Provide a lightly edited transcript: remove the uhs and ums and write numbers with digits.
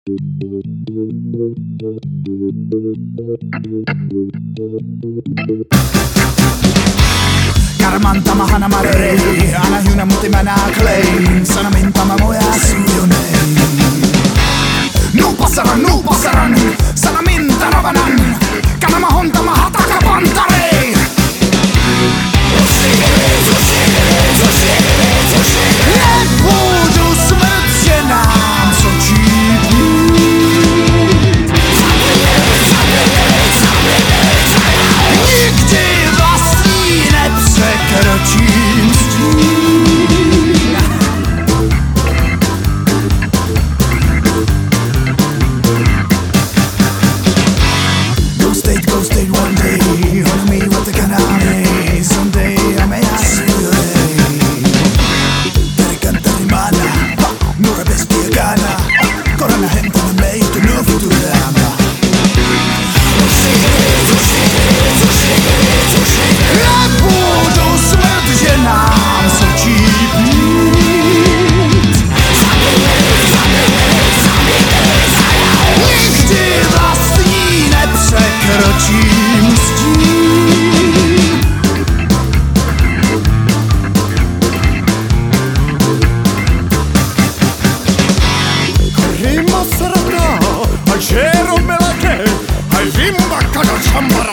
Karamantama hanamarei, aina hyuna muti mä näklein, sanamintama moja syönein. Nuupasaran, sanamintaravanan, kanama hontama hataka pantarei. Budu smrt się nam sočí. Nikdy vlastní nepřekročím stín. Go state one day, honor me what the canale. Someday I may ask you. Terikanta rimana, nura bestia gana. Korana gente na meito no Futurama. Nebudu smrt, že nám sočí pít. Nikdy vlastní nepřekročím stín. Rima sarata, a žero melake, a vimba kada čambar.